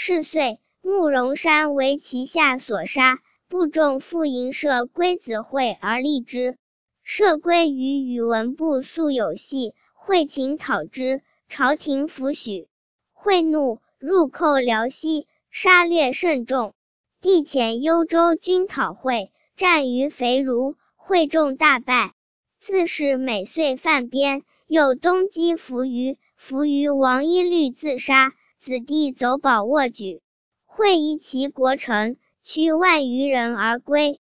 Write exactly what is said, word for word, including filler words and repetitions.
是岁，慕容山为其下所杀，部众复迎射龟子会而立之。射龟与宇文部素有隙，会请讨之，朝廷弗许。会怒，入寇辽西，杀掠甚众。帝遣幽州军讨会，战于肥如，会众大败。自是每岁犯边，又东击扶余，扶余王耶律自杀，子弟走保握举。会夷其国城，驱万余人而归。